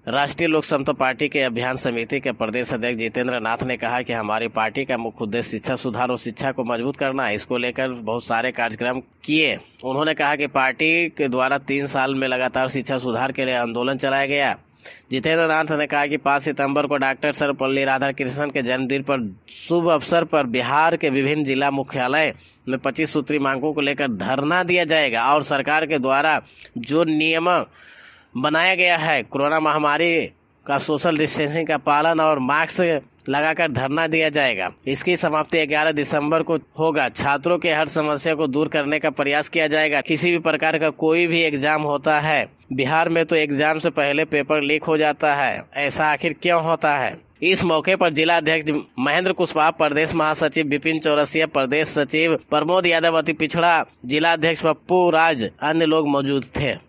राष्ट्रीय लोक समता पार्टी के अभियान समिति के प्रदेश अध्यक्ष जितेंद्र नाथ ने कहा कि हमारी पार्टी का मुख्य उद्देश्य शिक्षा सुधार और शिक्षा को मजबूत करना है। इसको लेकर बहुत सारे कार्यक्रम किए। उन्होंने कहा कि पार्टी के द्वारा 3 साल में लगातार शिक्षा सुधार के लिए आंदोलन चलाया गया। जितेंद्र नाथ ने कहा कि 5 सितंबर को डॉक्टर सर्वपल्ली राधाकृष्णन के जन्मदिन पर शुभ अवसर पर बिहार के विभिन्न जिला मुख्यालय में 25 सूत्री मांगों को लेकर धरना दिया जाएगा और सरकार के द्वारा जो नियम बनाया गया है कोरोना महामारी का सोशल डिस्टेंसिंग का पालन और मास्क लगाकर धरना दिया जाएगा। इसकी समाप्ति 11 दिसंबर को होगा। छात्रों के हर समस्या को दूर करने का प्रयास किया जाएगा। किसी भी प्रकार का कोई भी एग्जाम होता है, बिहार में तो एग्जाम से पहले पेपर लीक हो जाता है, ऐसा आखिर क्यों होता है। इस मौके पर जिला अध्यक्ष महेंद्र कुशवाहा, प्रदेश महासचिव विपिन चौरसिया, प्रदेश सचिव प्रमोद यादव, अति पिछड़ा जिला अध्यक्ष पप्पू राज, अन्य लोग मौजूद थे।